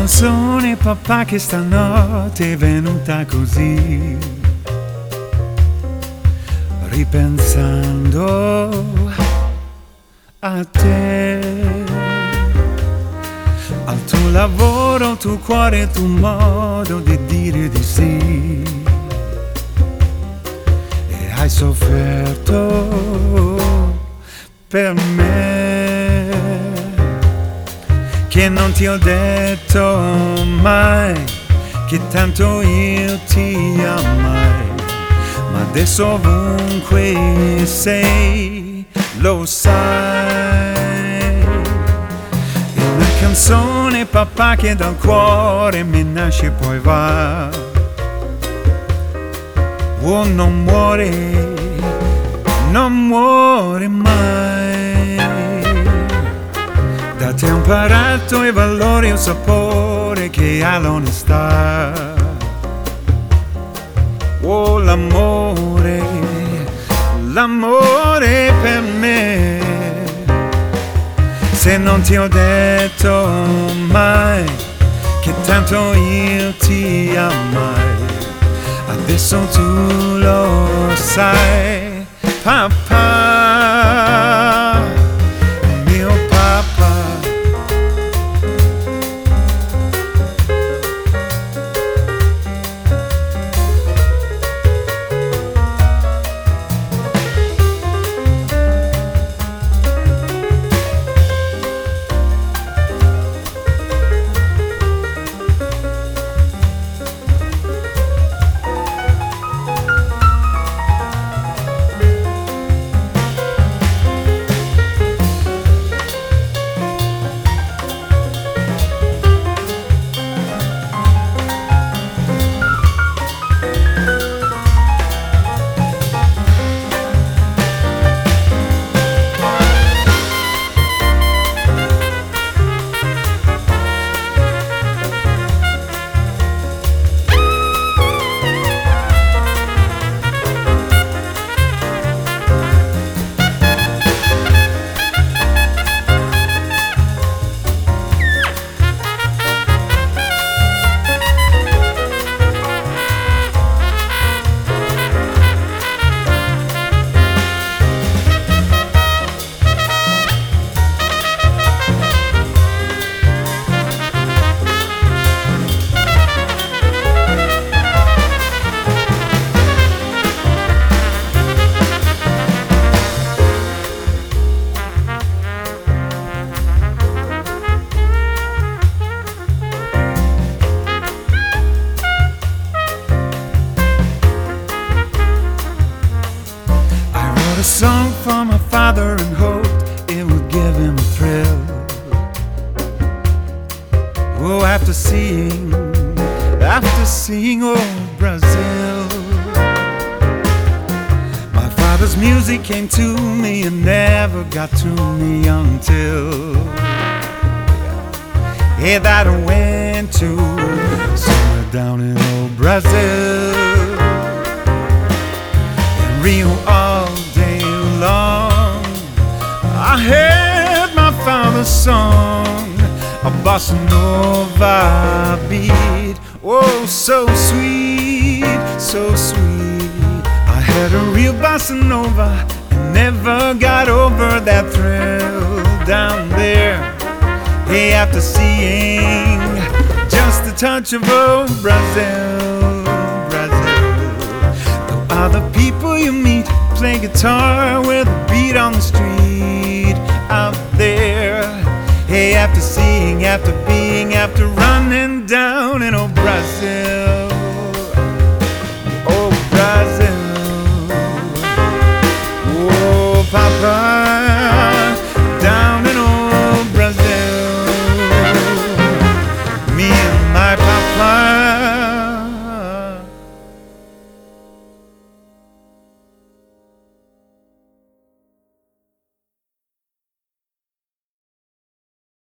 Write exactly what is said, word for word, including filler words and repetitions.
canzone, papà, che stanotte è venuta così, ripensando a te, al tuo lavoro, il tuo cuore, il tuo modo di dire di sì. E hai sofferto per me, che non ti ho detto mai che tanto io ti amai, ma adesso ovunque sei lo sai. È una canzone, papà, che dal cuore mi nasce e poi va. Oh, non muore, non muore mai. Da te ho imparato i valori e il sapore che ha l'onestà. Oh, l'amore, l'amore per me. Se non ti ho detto mai che tanto io ti amai, adesso tu lo sai, papà, mio papà. A song for my father and hoped it would give him a thrill. Oh, after seeing, after seeing old Brazil, my father's music came to me and never got to me until, yeah, that I went to somewhere down in old Brazil, in Rio all day long. I heard my father's song, a bossa nova beat. Oh, so sweet, so sweet. I heard a real bossa nova and never got over that thrill down there. Hey, after seeing just a touch of old Brazil, Brazil. Though other people you meet play guitar with a beat on the street out there. Hey, after seeing, after being, after running down in old Brazil, oh Brazil, oh Papa.